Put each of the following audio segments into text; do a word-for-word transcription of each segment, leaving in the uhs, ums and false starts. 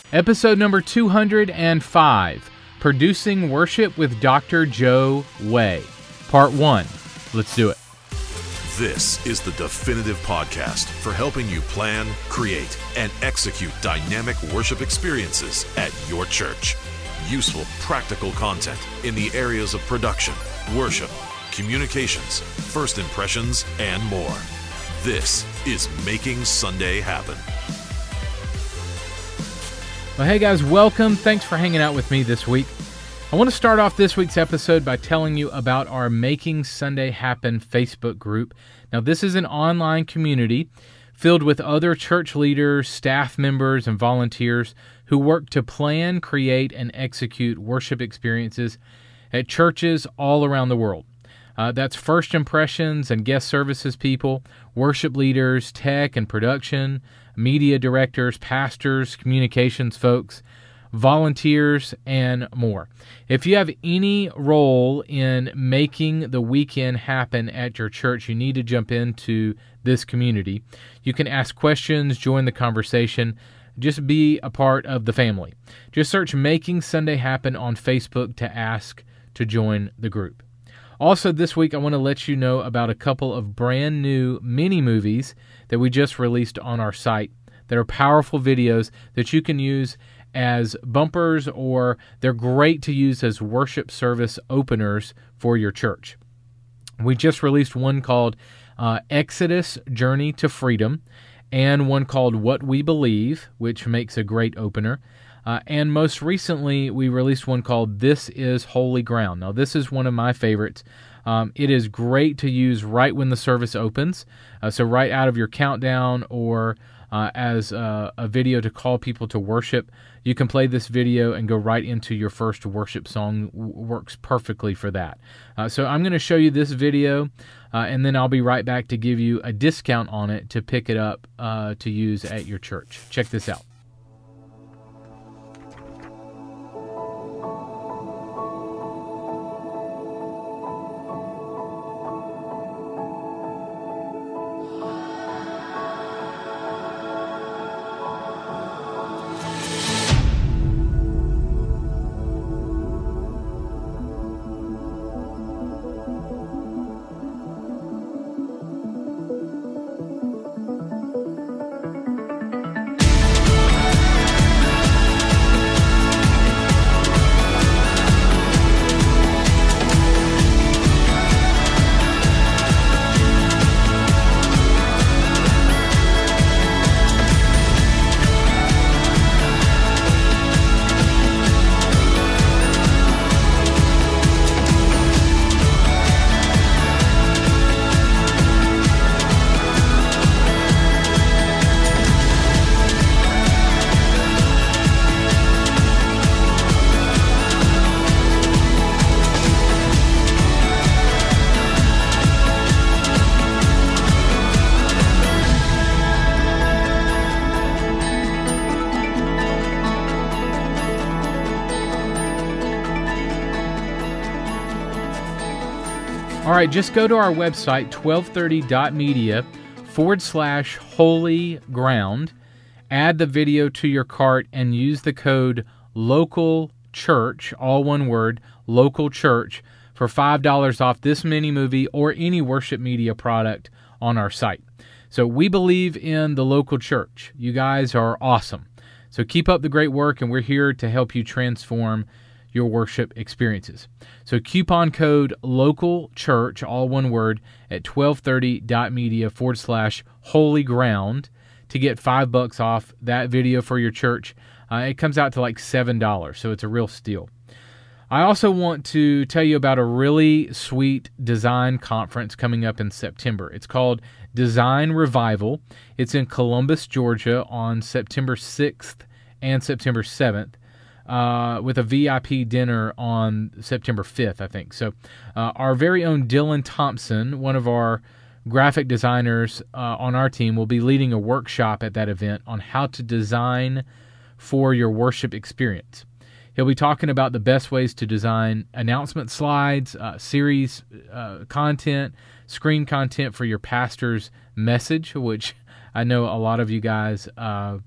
Episode number two hundred five, Producing Worship with Doctor Joe Way, Part one. Let's do it. This is the definitive podcast for helping you plan, create, and execute dynamic worship experiences at your church. Useful, practical content in the areas of production, worship, communications, first impressions, and more. This is Making Sunday Happen. Well, hey guys, welcome. Thanks for hanging out with me this week. I want to start off this week's episode by telling you about our Making Sunday Happen Facebook group. Now, this is an online community filled with other church leaders, staff members, and volunteers who work to plan, create, and execute worship experiences at churches all around the world. Uh, that's first impressions and guest services people, worship leaders, tech and production, media directors, pastors, communications folks, volunteers, and more. If you have any role in making the weekend happen at your church, you need to jump into this community. You can ask questions, join the conversation, just be a part of the family. Just search Making Sunday Happen on Facebook to ask to join the group. Also, this week, I want to let you know about a couple of brand new mini movies that we just released on our site that are powerful videos that you can use as bumpers, or they're great to use as worship service openers for your church. We just released one called uh, Exodus Journey to Freedom, and one called What We Believe, which makes a great opener. Uh, and most recently, we released one called This is Holy Ground. Now, this is one of my favorites. Um, it is great to use right when the service opens, uh, so right out of your countdown, or uh, as uh, a video to call people to worship. You can play this video and go right into your first worship song. W- works perfectly for that. Uh, so I'm going to show you this video, uh, and then I'll be right back to give you a discount on it to pick it up uh, to use at your church. Check this out. All right, just go to our website, twelve thirty dot media forward slash holy ground, add the video to your cart, and use the code local church, all one word, local church, for five dollars off this mini movie or any worship media product on our site. So we believe in the local church. You guys are awesome. So keep up the great work, and we're here to help you transform your worship experiences. So coupon code local church, all one word, at twelve thirty dot media forward slash holy ground to get five bucks off that video for your church. Uh, it comes out to like seven dollars, so it's a real steal. I also want to tell you about a really sweet design conference coming up in September. It's called Design Revival. It's in Columbus, Georgia on September sixth and September seventh. Uh, with a V I P dinner on September fifth, I think. So uh, our very own Dylan Thompson, one of our graphic designers uh, on our team, will be leading a workshop at that event on how to design for your worship experience. He'll be talking about the best ways to design announcement slides, uh, series uh, content, screen content for your pastor's message, which I know a lot of you guys uh,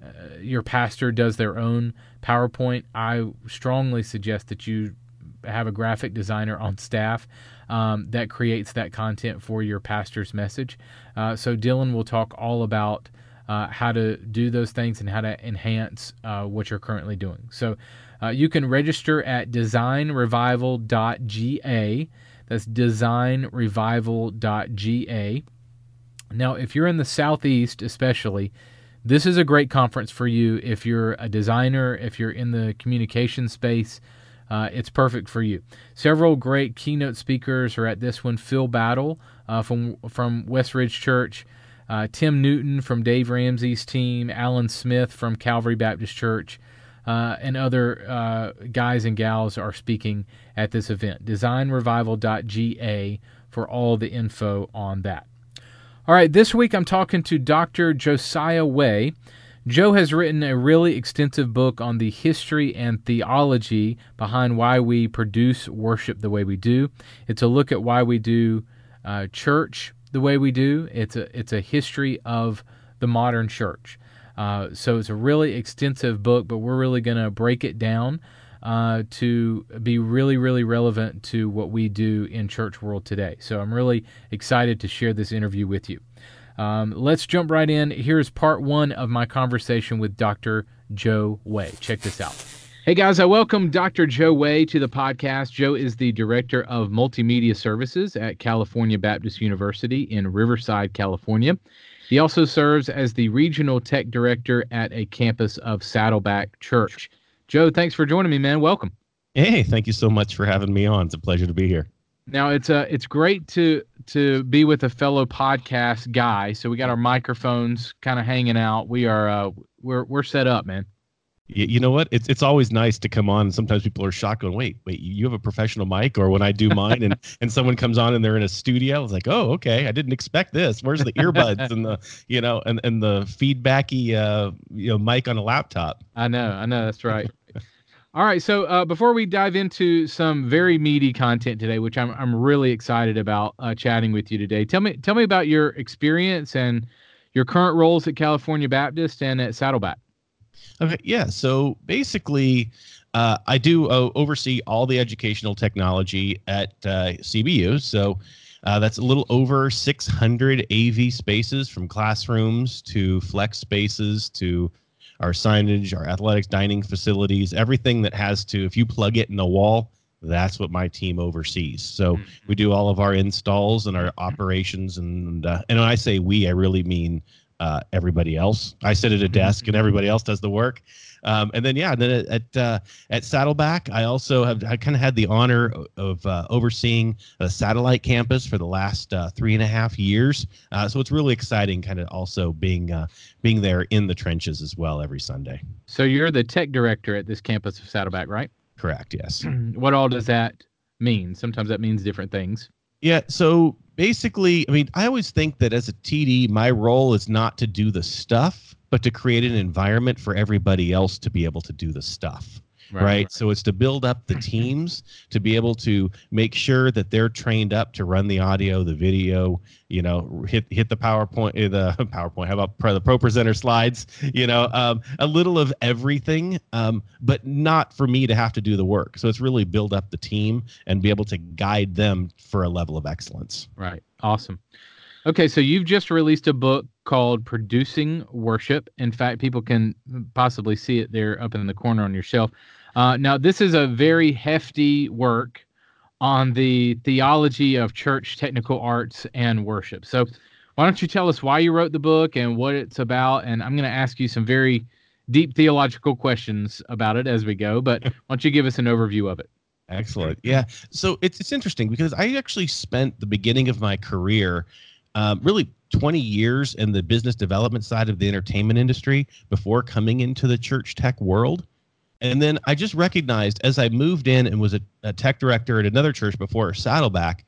uh, your pastor does their own PowerPoint, I strongly suggest that you have a graphic designer on staff um, that creates that content for your pastor's message. Uh, so Dylan will talk all about uh, how to do those things and how to enhance uh, what you're currently doing. So uh, you can register at design revival dot g a. That's design revival dot g a. Now, if you're in the Southeast especially, this is a great conference for you. If you're a designer, if you're in the communication space, uh, it's perfect for you. Several great keynote speakers are at this one. Phil Battle uh, from from Westridge Church, uh, Tim Newton from Dave Ramsey's team, Alan Smith from Calvary Baptist Church, uh, and other uh, guys and gals are speaking at this event. design revival dot g a for all the info on that. All right, this week I'm talking to Doctor Josiah Way. Joe has written a really extensive book on the history and theology behind why we produce worship the way we do. It's a look at why we do uh, church the way we do. It's a it's a history of the modern church. Uh, so it's a really extensive book, but we're really going to break it down uh, to be really, really relevant to what we do in church world today. So I'm really excited to share this interview with you. Um, let's jump right in. Here's part one of my conversation with Doctor Joe Way. Check this out. Hey guys, I welcome Doctor Joe Way to the podcast. Joe is the Director of Multimedia Services at California Baptist University in Riverside, California. He also serves as the Regional Tech Director at a campus of Saddleback Church. Joe, thanks for joining me, man. Welcome. Hey, thank you so much for having me on. It's a pleasure to be here. Now, it's uh, it's great to to be with a fellow podcast guy. So we got our microphones kind of hanging out. We are uh, we're we're set up, man. You, you know what? It's it's always nice to come on. And sometimes people are shocked, going, "Wait, wait, you have a professional mic?" Or when I do mine, and and someone comes on and they're in a studio, I was like, "Oh, okay, I didn't expect this. Where's the earbuds and the you know and and the feedbacky uh you know mic on a laptop?" I know, I know, that's right. All right, so uh, before we dive into some very meaty content today, which I'm I'm really excited about uh, chatting with you today, tell me tell me about your experience and your current roles at California Baptist and at Saddleback. Okay, yeah. So basically, uh, I do uh, oversee all the educational technology at uh, C B U. So uh, that's a little over six hundred A V spaces, from classrooms to flex spaces to our signage, our athletics, dining facilities, everything that has to, if you plug it in the wall, that's what my team oversees. So mm-hmm. we do all of our installs and our operations. And, uh, and when I say we, I really mean uh, everybody else. I sit at a desk and everybody else does the work. Um, and then, yeah, and then at uh, at Saddleback, I also have I kind of had the honor of uh, overseeing a satellite campus for the last uh, three and a half years. Uh, so it's really exciting, kind of also being uh, being there in the trenches as well every Sunday. So you're the tech director at this campus of Saddleback, right? Correct. Yes. What all does that mean? Sometimes that means different things. Yeah. So basically, I mean, I always think that as a T D, my role is not to do the stuff, but to create an environment for everybody else to be able to do the stuff. Right. right. So it's to build up the teams, to be able to make sure that they're trained up to run the audio, the video, you know, hit hit the PowerPoint, the PowerPoint, how about the ProPresenter slides, you know, um, a little of everything, um, but not for me to have to do the work. So it's really build up the team and be able to guide them for a level of excellence. Right. Awesome. Okay, so you've just released a book called Producing Worship. In fact, people can possibly see it there up in the corner on your shelf. Uh, now, this is a very hefty work on the theology of church technical arts and worship. So why don't you tell us why you wrote the book and what it's about? And I'm going to ask you some very deep theological questions about it as we go, but why don't you give us an overview of it? Excellent. Yeah, so it's it's interesting because I actually spent the beginning of my career Um, really twenty years in the business development side of the entertainment industry before coming into the church tech world. And then I just recognized as I moved in and was a, a tech director at another church before Saddleback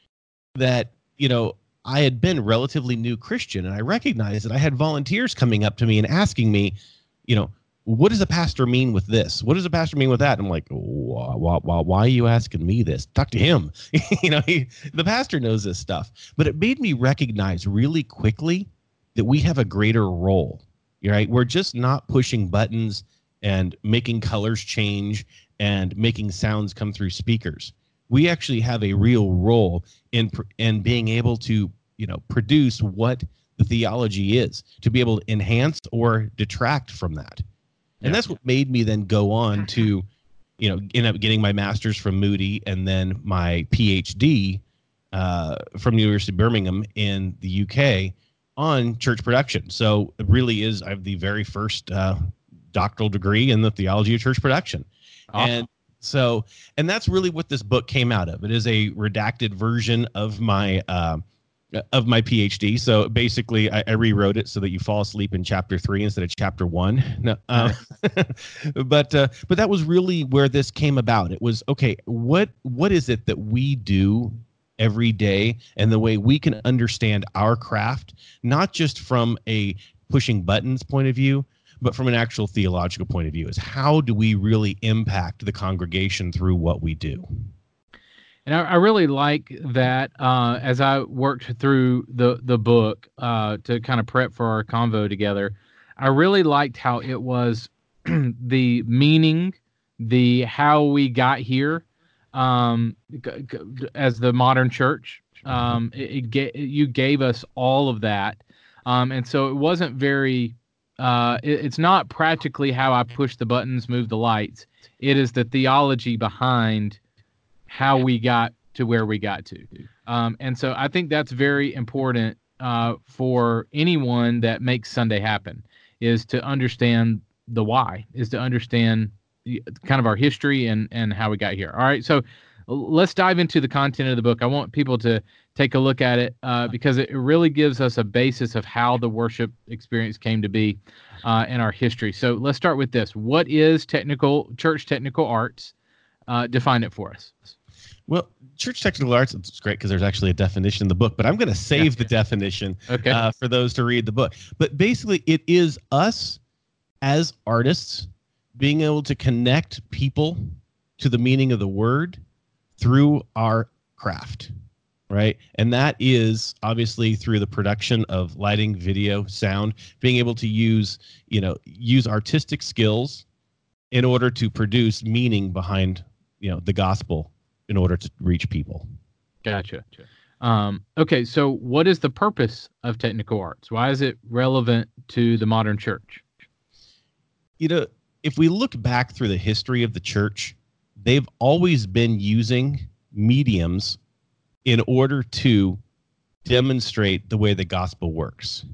that, you know, I had been relatively new Christian, and I recognized that I had volunteers coming up to me and asking me, you know, what does a pastor mean with this? What does a pastor mean with that? And I'm like, why, why, why are you asking me this? Talk to him. you know, he, the pastor knows this stuff. But it made me recognize really quickly that we have a greater role. right? We're just not pushing buttons and making colors change and making sounds come through speakers. We actually have a real role in in being able to, you know, produce what the theology is, to be able to enhance or detract from that. And yeah. that's what made me then go on to, you know, end up getting my master's from Moody and then my PhD uh, from the University of Birmingham in the U K on church production. So it really is, I have the very first uh, doctoral degree in the theology of church production. Awesome. And so, and that's really what this book came out of. It is a redacted version of my uh, of my PhD. So basically, I, I rewrote it so that you fall asleep in chapter three instead of chapter one. No, uh, but uh, but that was really where this came about. It was, okay, what what is it that we do every day, and the way we can understand our craft, not just from a pushing buttons point of view, but from an actual theological point of view, is how do we really impact the congregation through what we do? And I, I really like that uh, as I worked through the, the book uh, to kind of prep for our convo together, I really liked how it was the meaning, the how we got here um, g- g- as the modern church. Um, it, it ga- you gave us all of that. Um, and so it wasn't very... Uh, it, it's not practically how I push the buttons, move the lights. It is the theology behind how we got to where we got to. Um, and so I think that's very important uh, for anyone that makes Sunday happen, is to understand the why, is to understand the, kind of our history and, and how we got here. All right, so let's dive into the content of the book. I want people to take a look at it uh, because it really gives us a basis of how the worship experience came to be uh, in our history. So let's start with this. What is technical church technical arts? Uh, define it for us. Well, church technical arts, it's great because there's actually a definition in the book, but I'm going to save yeah. the definition okay. uh, for those to read the book. But basically, it is us as artists being able to connect people to the meaning of the word through our craft, right? And that is obviously through the production of lighting, video, sound, being able to use, you know, use artistic skills in order to produce meaning behind, you know, the gospel in order to reach people. Gotcha. Um, okay, so what is the purpose of technical arts? Why is it relevant to the modern church? You know, if we look back through the history of the church, they've always been using mediums in order to demonstrate the way the gospel works.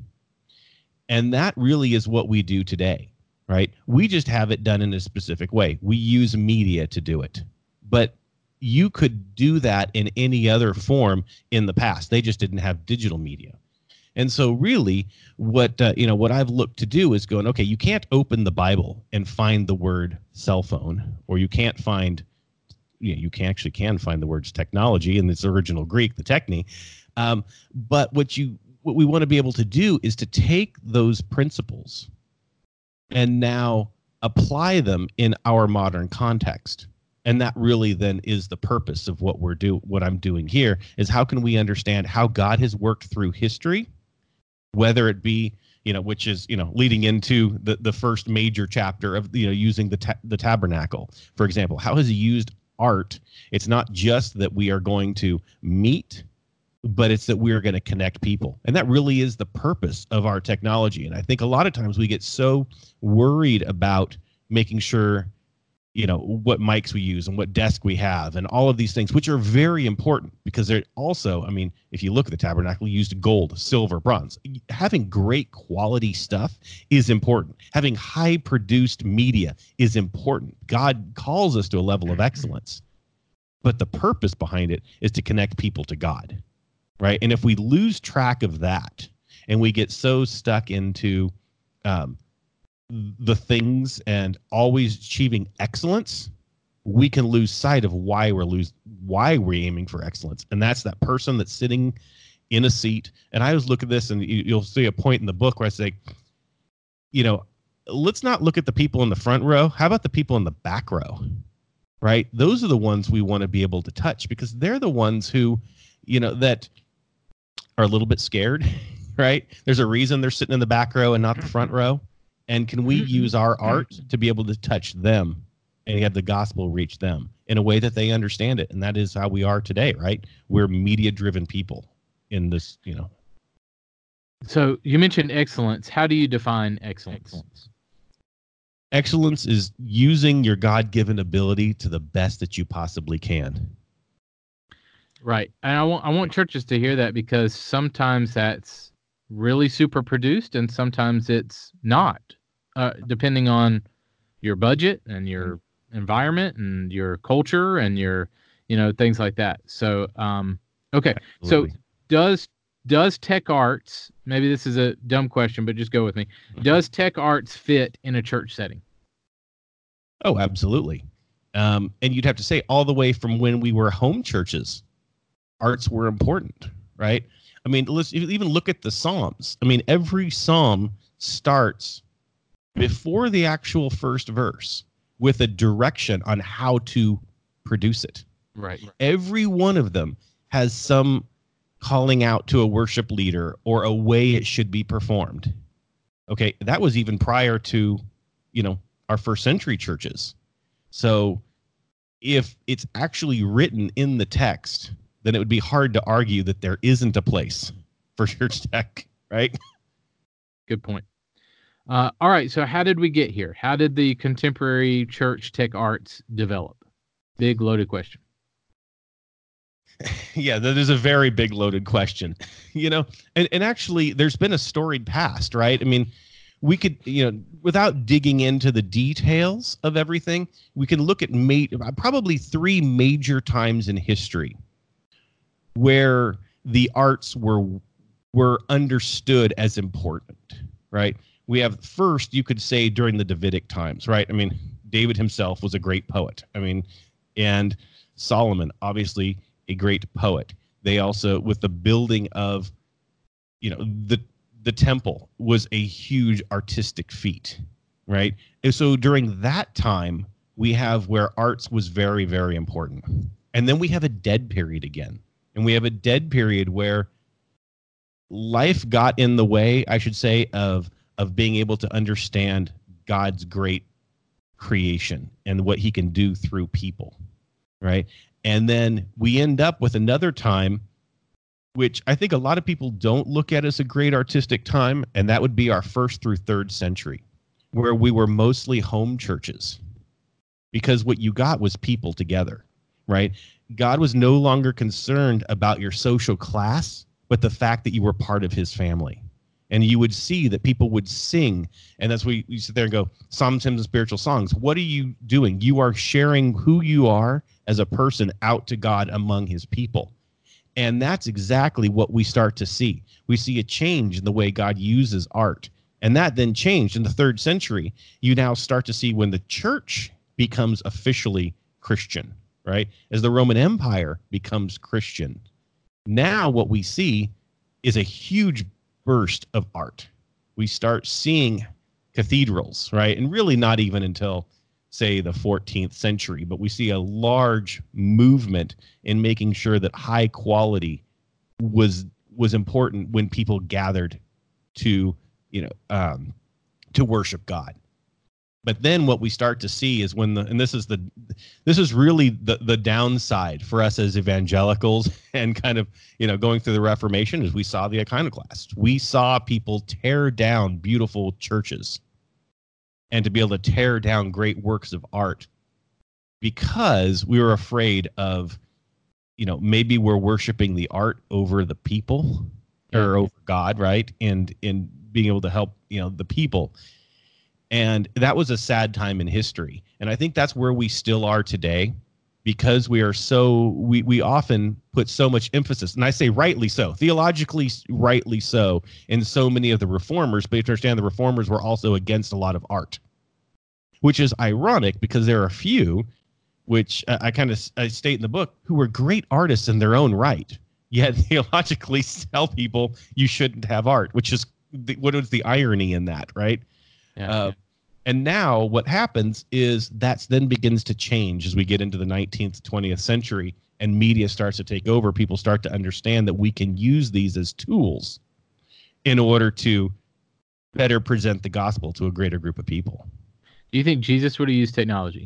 And that really is what we do today, right? We just have it done in a specific way. We use media to do it. But you could do that in any other form in the past. They just didn't have digital media. And so really what uh, you know what I've looked to do is going, okay, you can't open the Bible and find the word cell phone, or you can't find You, know, you can actually can find the words technology in its original Greek, the techne. Um, but what you what we want to be able to do is to take those principles and now apply them in our modern context. And that really then is the purpose of what we're do what I'm doing here, is how can we understand how God has worked through history, whether it be, you know, which is, you know, leading into the, the first major chapter of, you know, using the ta- the tabernacle, for example. How has he used art? It's not just that we are going to meet, but it's that we are going to connect people. And that really is the purpose of our technology. And I think a lot of times we get so worried about making sure, you know, what mics we use and what desk we have and all of these things, which are very important because they're also, I mean, if you look at the tabernacle, we used gold, silver, bronze. Having great quality stuff is important. Having high produced media is important. God calls us to a level of excellence, but the purpose behind it is to connect people to God, right? And if we lose track of that and we get so stuck into um, the things and always achieving excellence, we can lose sight of why we're lose why we're aiming for excellence. And that's that person that's sitting in a seat. And I always look at this, and you, you'll see a point in the book where I say, you know, let's not look at the people in the front row. How about the people in the back row, right? Those are the ones we want to be able to touch, because they're the ones who, you know, that are a little bit scared, right? There's a reason they're sitting in the back row and not the front row. And can we Mm-hmm. use our art to be able to touch them and have the gospel reach them in a way that they understand it? And that is how we are today, right? We're media-driven people in this, you know. So you mentioned excellence. How do you define excellence? Excellence is using your God-given ability to the best that you possibly can. Right. And I want I want churches to hear that, because sometimes that's really super produced and sometimes it's not, uh, depending on your budget and your environment and your culture and your, you know, things like that. So, um, okay. Absolutely. So does does tech arts, maybe this is a dumb question, but just go with me. Does tech arts fit in a church setting? Oh, absolutely. Um, and you'd have to say all the way from when we were home churches, arts were important, right? I mean, let's even look at the Psalms. I mean, every Psalm starts before the actual first verse with a direction on how to produce it. Right. Every one of them has some calling out to a worship leader or a way it should be performed. Okay, that was even prior to, you know, our first century churches. So if it's actually written in the text, then it would be hard to argue that there isn't a place for church tech, right? Good point. Uh, all right, so how did we get here? How did the contemporary church tech arts develop? Big loaded question. Yeah, that is a very big loaded question, you know, and, and actually there's been a storied past, right? I mean, we could, you know, without digging into the details of everything, we can look at ma- probably three major times in history where the arts were were understood as important, right? We have first, you could say during the Davidic times, right? I mean, David himself was a great poet. I mean, and Solomon, obviously a great poet. They also, with the building of, you know, the the temple was a huge artistic feat, right? And so during that time, we have where arts was very, very important. And then we have a dead period again. And we have a dead period where life got in the way, I should say, of of being able to understand God's great creation and what he can do through people, right? And then we end up with another time, which I think a lot of people don't look at as a great artistic time, and that would be our first through third century, where we were mostly home churches, because what you got was people together, right? God was no longer concerned about your social class, but the fact that you were part of his family. And you would see that people would sing, and that's where you sit there and go, psalms, hymns, and spiritual songs. What are you doing? You are sharing who you are as a person out to God among his people. And that's exactly what we start to see. We see a change in the way God uses art. And that then changed in the third century. You now start to see when the church becomes officially Christian, right? As the Roman Empire becomes Christian. Now what we see is a huge burst of art. We start seeing cathedrals, right? And really not even until, say, the fourteenth century, but we see a large movement in making sure that high quality was was important when people gathered to, you know, um, to worship God. But then what we start to see is when the, and this is the, this is really the, the downside for us as evangelicals and kind of, you know, going through the Reformation, is we saw the iconoclasts. We saw people tear down beautiful churches and to be able to tear down great works of art because we were afraid of, you know, maybe we're worshiping the art over the people or over God, right? And in being able to help, you know, the people. And that was a sad time in history. And I think that's where we still are today, because we are so, we, we often put so much emphasis, and I say rightly so, theologically rightly so, in so many of the reformers, but you have to understand the reformers were also against a lot of art, which is ironic because there are a few, which uh, I kind of I state in the book, who were great artists in their own right, yet theologically tell people you shouldn't have art, which is, the, what is the irony in that, right? Yeah, uh, yeah. And now what happens is that then begins to change as we get into the nineteenth, twentieth century and media starts to take over. People start to understand that we can use these as tools in order to better present the gospel to a greater group of people. Do you think Jesus would have used technology?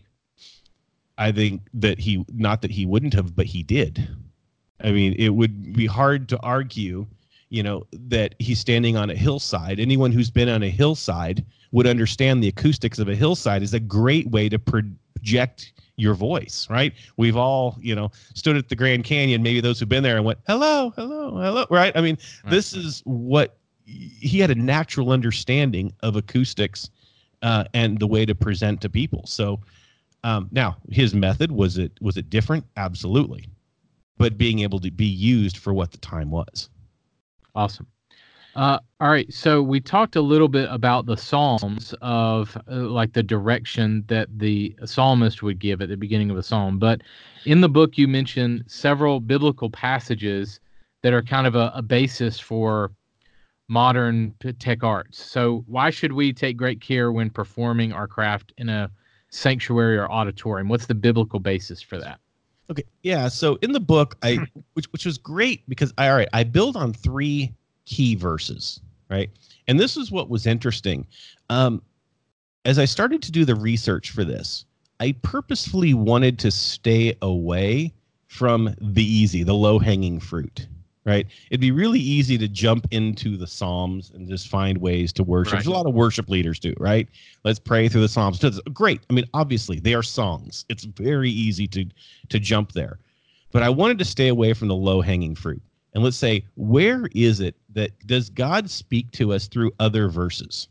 I think that he, not that he wouldn't have, but he did. I mean, it would be hard to argue, you know, that he's standing on a hillside. Anyone who's been on a hillside would understand the acoustics of a hillside is a great way to project your voice, right? We've all, you know, stood at the Grand Canyon, maybe those who've been there, and went, hello, hello, hello, right? I mean, right. This is what he had, a natural understanding of acoustics uh, and the way to present to people. So um, now his method, was it, was it different? Absolutely. But being able to be used for what the time was. Awesome. Uh, all right. So we talked a little bit about the Psalms of uh, like the direction that the psalmist would give at the beginning of a psalm. But in the book, you mentioned several biblical passages that are kind of a, a basis for modern tech arts. So why should we take great care when performing our craft in a sanctuary or auditorium? What's the biblical basis for that? Okay. Yeah. So in the book, I, which, which was great because I, all right, I build on three key verses, right? And this is what was interesting. Um, as I started to do the research for this, I purposefully wanted to stay away from the easy, the low hanging fruit, right? It'd be really easy to jump into the Psalms and just find ways to worship. Right. There's a lot of worship leaders do, right? Let's pray through the Psalms. Great. I mean, obviously they are songs. It's very easy to, to jump there, but I wanted to stay away from the low hanging fruit. And let's say, where is it that does God speak to us through other verses?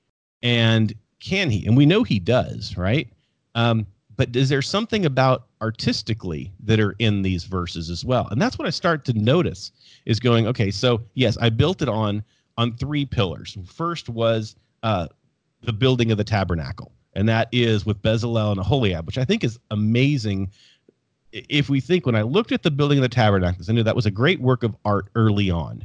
And can he? And we know he does, right? Um, but is there something about artistically that are in these verses as well? And that's what I start to notice is going, okay, so yes, I built it on on three pillars. First was uh, the building of the tabernacle. And that is with Bezalel and Aholiab, which I think is amazing. If we think, when I looked at the building of the tabernacle, I knew that was a great work of art early on.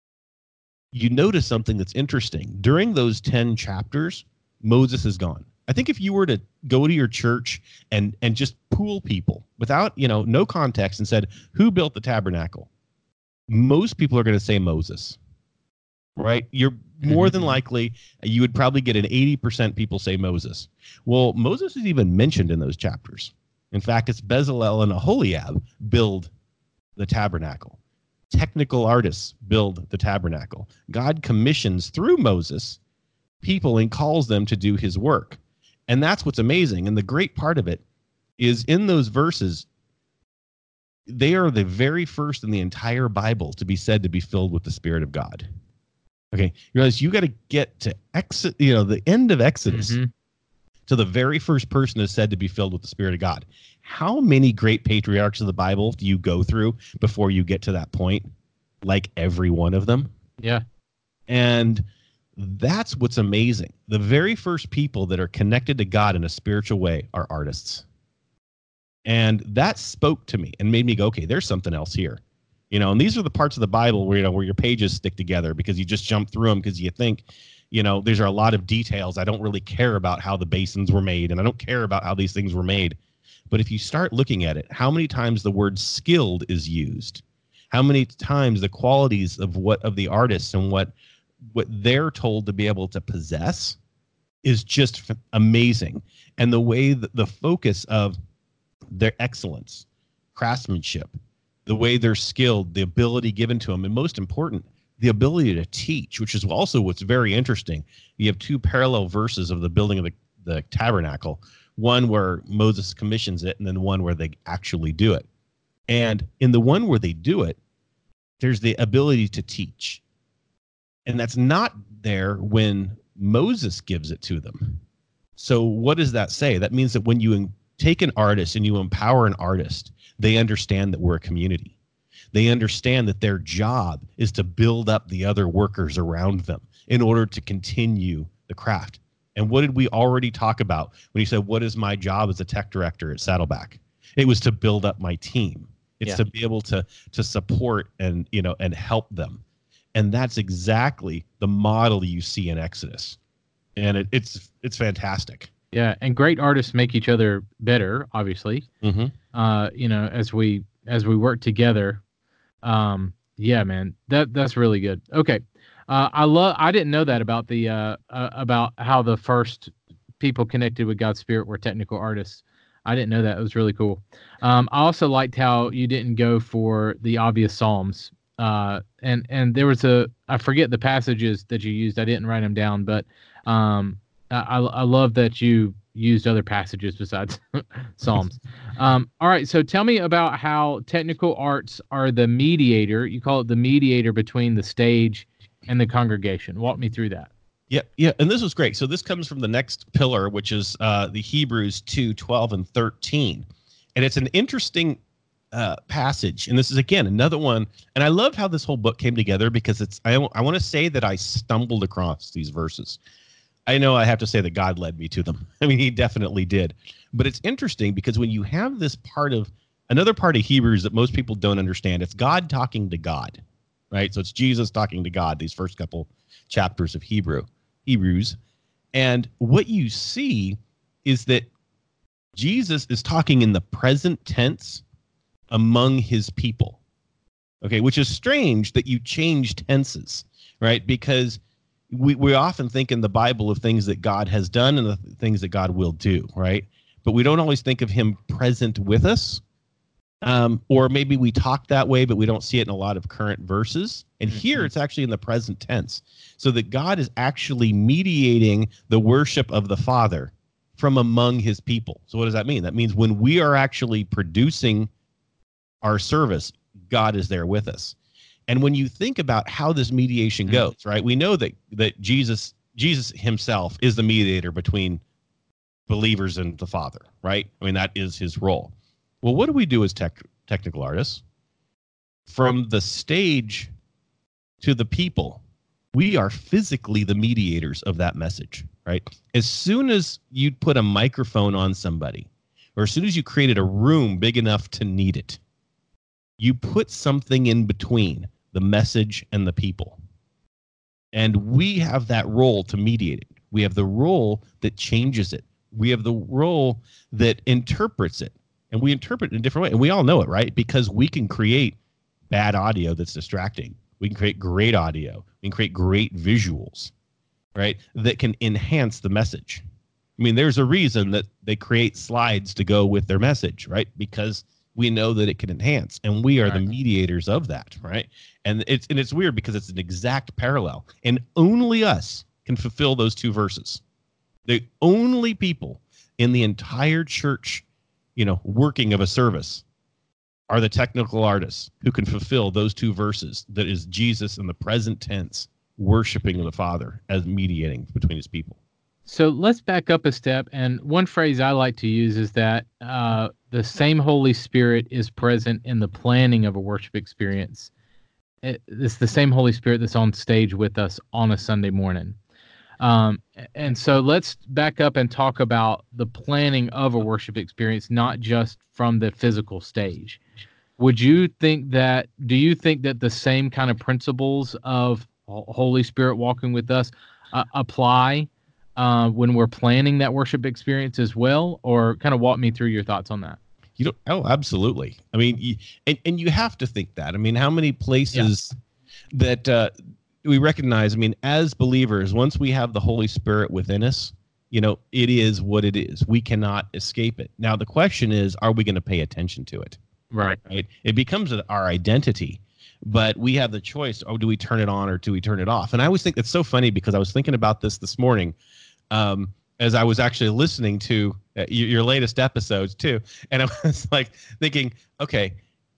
You notice something that's interesting. During those ten chapters, Moses is gone. I think if you were to go to your church and and just pool people without, you know, no context and said, who built the tabernacle? Most people are going to say Moses, right? You're more than likely, you would probably get an eighty percent people say Moses. Well, Moses is even mentioned in those chapters. In fact, it's Bezalel and Aholiab build the tabernacle. Technical artists build the tabernacle. God commissions through Moses people and calls them to do his work. And that's what's amazing. And the great part of it is in those verses, they are the very first in the entire Bible to be said to be filled with the Spirit of God. Okay, you realize you got to get to exit, you know, the end of Exodus. Mm-hmm. To the very first person is said to be filled with the Spirit of God. How many great patriarchs of the Bible do you go through before you get to that point? Like every one of them. Yeah. And that's what's amazing. The very first people that are connected to God in a spiritual way are artists. And that spoke to me and made me go, okay, there's something else here. You know, and these are the parts of the Bible where, you know, where your pages stick together because you just jump through them because you think, you know, there's a lot of details. I don't really care about how the basins were made, and I don't care about how these things were made. But if you start looking at it, how many times the word skilled is used, how many times the qualities of what of the artists and what what they're told to be able to possess is just amazing. And the way that the focus of their excellence, craftsmanship, the way they're skilled, the ability given to them, and most important, the ability to teach, which is also what's very interesting. You have two parallel verses of the building of the, the tabernacle, one where Moses commissions it, and then one where they actually do it. And in the one where they do it, there's the ability to teach. And that's not there when Moses gives it to them. So what does that say? That means that when you take an artist and you empower an artist, they understand that we're a community. They understand that their job is to build up the other workers around them in order to continue the craft. And what did we already talk about when you said, what is my job as a tech director at Saddleback? It was to build up my team. It's yeah. to be able to to support and, you know, and help them. And that's exactly the model you see in Exodus. And it, it's it's fantastic. Yeah, and great artists make each other better, obviously. Mm-hmm. Uh, you know, as we as we work together. Um, yeah, man, that that's really good. Okay. Uh, I love. I didn't know that about the uh, uh, about how the first people connected with God's Spirit were technical artists. I didn't know that. It was really cool. Um, I also liked how you didn't go for the obvious Psalms. Uh, and and there was a I forget the passages that you used. I didn't write them down, but um, I I love that you used other passages besides Psalms. Um, all right, so tell me about how technical arts are the mediator. You call it the mediator between the stage and the congregation. Walk me through that. Yeah, yeah, and this was great. So this comes from the next pillar, which is uh, the Hebrews two, twelve, and thirteen. And it's an interesting uh, passage. And this is, again, another one. And I loved how this whole book came together because it's, I, I want to say that I stumbled across these verses. I know I have to say that God led me to them. I mean, he definitely did. But it's interesting because when you have this part of, another part of Hebrews that most people don't understand, it's God talking to God, right? So it's Jesus talking to God, these first couple chapters of Hebrew, Hebrews. And what you see is that Jesus is talking in the present tense among his people, okay, which is strange that you change tenses, right? Because we, we often think in the Bible of things that God has done and the things that God will do, right? But we don't always think of him present with us. Um, or maybe we talk that way, but we don't see it in a lot of current verses. And mm-hmm. here it's actually in the present tense. So that God is actually mediating the worship of the Father from among his people. So what does that mean? That means when we are actually producing our service, God is there with us. And when you think about how this mediation mm-hmm. goes, right? We know that that Jesus Jesus himself is the mediator between believers and the Father, right? I mean, that is his role. Well, what do we do as tech, technical artists? From the stage to the people, we are physically the mediators of that message, right? As soon as you put a microphone on somebody, or as soon as you created a room big enough to need it, you put something in between the message and the people. And we have that role to mediate it. We have the role that changes it. We have the role that interprets it. And we interpret it in a different way. And we all know it, right? Because we can create bad audio that's distracting. We can create great audio. We can create great visuals, right? That can enhance the message. I mean, there's a reason that they create slides to go with their message, right? Because we know that it can enhance. And we are right. the mediators of that, right? And it's and it's weird because it's an exact parallel. And only us can fulfill those two verses. The only people in the entire church, you know, working of a service are the technical artists who can fulfill those two verses. That is Jesus in the present tense, worshiping the Father as mediating between his people. So let's back up a step. And one phrase I like to use is that uh, the same Holy Spirit is present in the planning of a worship experience. It, it's the same Holy Spirit that's on stage with us on a Sunday morning. Um, and so let's back up and talk about the planning of a worship experience, not just from the physical stage. Would you think that, do you think that the same kind of principles of Holy Spirit walking with us uh, apply uh, when we're planning that worship experience as well? Or kind of walk me through your thoughts on that. You don't, oh, absolutely. I mean, you, and, and you have to think that. I mean, how many places yeah. that, uh, we recognize, I mean, as believers, once we have the Holy Spirit within us, you know, it is what it is. We cannot escape it. Now, the question is, are we going to pay attention to it? Right. Right. It becomes our identity, but we have the choice. Oh, do we turn it on or do we turn it off? And I always think it's so funny because I was thinking about this this morning um, as I was actually listening to uh, your, your latest episodes too. And I was like thinking, okay,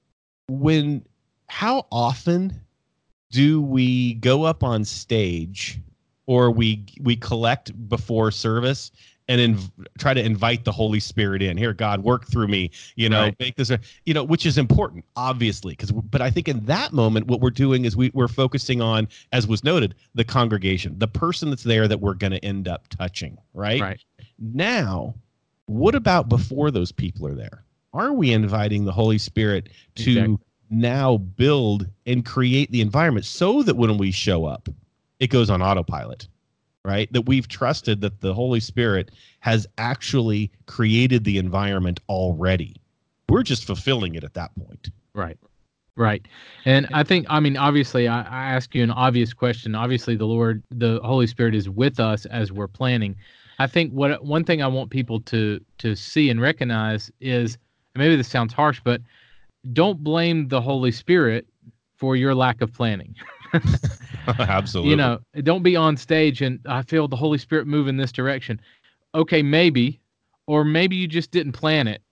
when, how often do we go up on stage or we we collect before service and inv- try to invite the Holy Spirit in? Here, God, work through me, you know, right. make this, a, you know, which is important, obviously. because But I think in that moment, what we're doing is we, we're focusing on, as was noted, the congregation, the person that's there that we're going to end up touching, right? Right. Now, what about before those people are there? Are we inviting the Holy Spirit to... Exactly. now build and create the environment so that when we show up, it goes on autopilot, right? That we've trusted that the Holy Spirit has actually created the environment already. We're just fulfilling it at that point. Right. Right. And I think, I mean, obviously, I, I ask you an obvious question. Obviously, the Lord, the Holy Spirit is with us as we're planning. I think what one thing I want people to to see and recognize is, maybe this sounds harsh, but don't blame the Holy Spirit for your lack of planning. Absolutely. You know, don't be on stage and I feel the Holy Spirit move in this direction. Okay, maybe, or maybe you just didn't plan it.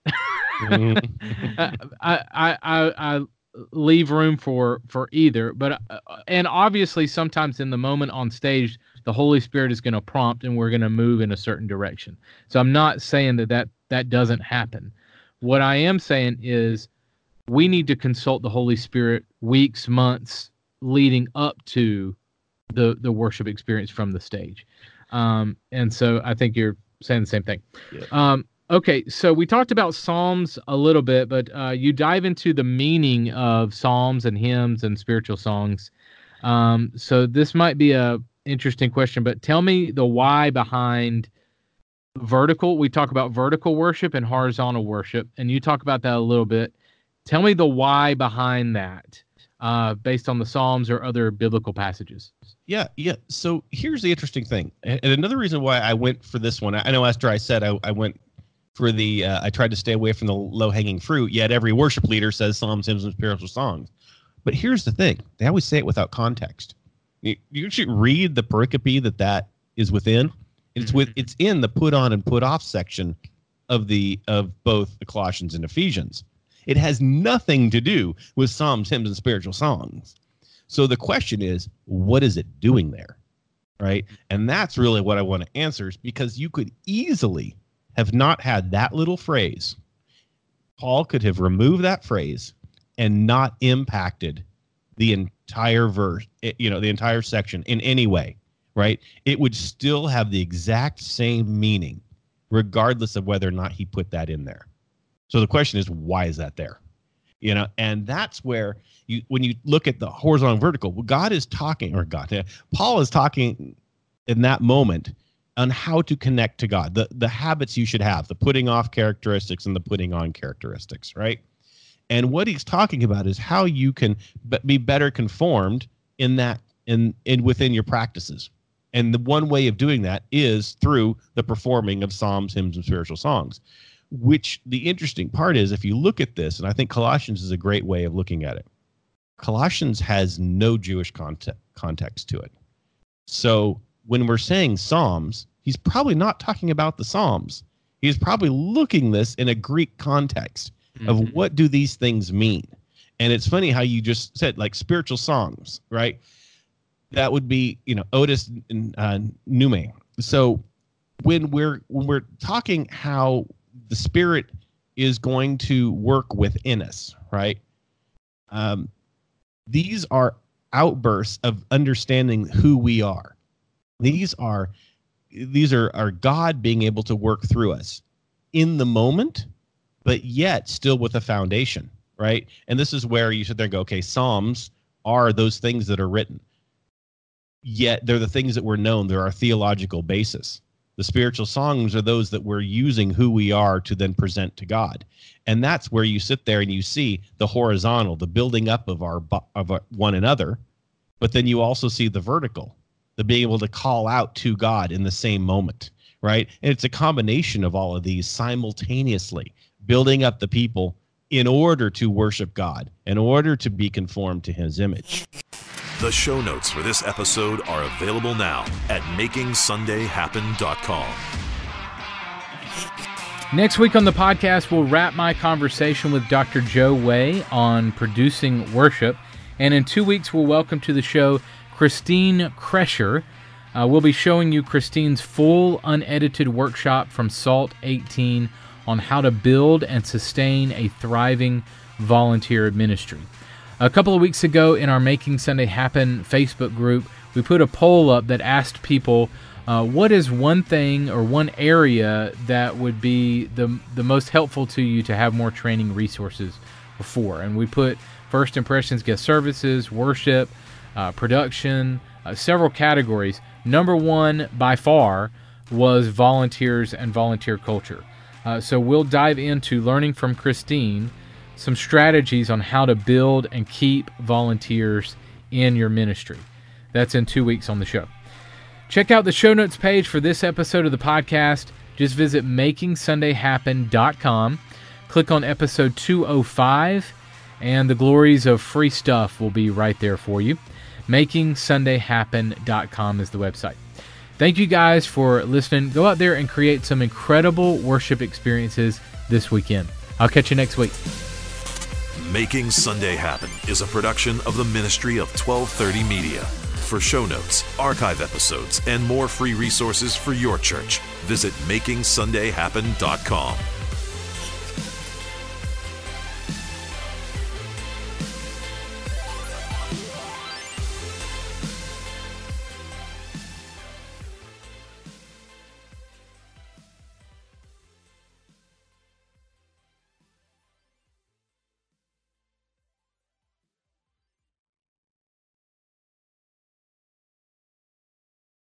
I, I, I, I leave room for for either, but uh, and obviously sometimes in the moment on stage, the Holy Spirit is going to prompt and we're going to move in a certain direction. So I'm not saying that, that that doesn't happen. What I am saying is we need to consult the Holy Spirit weeks, months leading up to the the worship experience from the stage. Um, and so I think you're saying the same thing. Yeah. Um, okay, so we talked about Psalms a little bit, but uh, you dive into the meaning of Psalms and hymns and spiritual songs. Um, so this might be a interesting question, but tell me the why behind vertical. We talk about vertical worship and horizontal worship, and you talk about that a little bit. Tell me the why behind that, uh, based on the Psalms or other biblical passages. Yeah, yeah. So here's the interesting thing, and another reason why I went for this one. I know after I said I, I went for the, uh, I tried to stay away from the low-hanging fruit. Yet every worship leader says Psalms, hymns, and spiritual songs. But here's the thing: they always say it without context. You, you should read the pericope that that is within. It's with it's in the put on and put off section of the of both the Colossians and Ephesians. It has nothing to do with Psalms, hymns, and spiritual songs. So the question is, what is it doing there, right? And that's really what I want to answer, is because you could easily have not had that little phrase. Paul could have removed that phrase and not impacted the entire verse, you know, the entire section in any way, right? It would still have the exact same meaning, regardless of whether or not he put that in there. So the question is, why is that there? You know, and that's where you, when you look at the horizontal and vertical, well, God is talking, or God, yeah, Paul is talking in that moment on how to connect to God, the, the habits you should have, the putting off characteristics and the putting on characteristics, right? And what he's talking about is how you can be better conformed in that, in, in within your practices. And the one way of doing that is through the performing of Psalms, hymns, and spiritual songs. Which the interesting part is, if you look at this, and I think Colossians is a great way of looking at it, Colossians has no Jewish context, context to it. So when we're saying Psalms, he's probably not talking about the Psalms. He's probably looking this in a Greek context of mm-hmm. what do these things mean. And it's funny how you just said, like, spiritual songs, right? That would be, you know, Otis and uh, Nume. So when we're when we're talking how the Spirit is going to work within us, right? Um, these are outbursts of understanding who we are. These are these are, are God being able to work through us in the moment, but yet still with a foundation, right? And this is where you sit there and go, okay, Psalms are those things that are written, yet they're the things that were known. They're our theological basis. The spiritual songs are those that we're using who we are to then present to God. And that's where you sit there and you see the horizontal, the building up of our of our, one another, but then you also see the vertical, the being able to call out to God in the same moment, right? And it's a combination of all of these simultaneously, building up the people in order to worship God, in order to be conformed to his image. The show notes for this episode are available now at making sunday happen dot com. Next week on the podcast, we'll wrap my conversation with Doctor Joe Way on producing worship. And in two weeks, we'll welcome to the show Christine Kresher. Uh, we'll be showing you Christine's full unedited workshop from SALT eighteen on how to build and sustain a thriving volunteer ministry. A couple of weeks ago in our Making Sunday Happen Facebook group, we put a poll up that asked people, uh, what is one thing or one area that would be the the most helpful to you to have more training resources for? And we put first impressions, guest services, worship, uh, production, uh, several categories. Number one by far was volunteers and volunteer culture. Uh, so we'll dive into learning from Christine some strategies on how to build and keep volunteers in your ministry. That's in two weeks on the show. Check out the show notes page for this episode of the podcast. Just visit making sunday happen dot com. Click on episode two oh five, and the glories of free stuff will be right there for you. making sunday happen dot com is the website. Thank you guys for listening. Go out there and create some incredible worship experiences this weekend. I'll catch you next week. Making Sunday Happen is a production of the ministry of twelve thirty Media. For show notes, archive episodes, and more free resources for your church, visit making sunday happen dot com.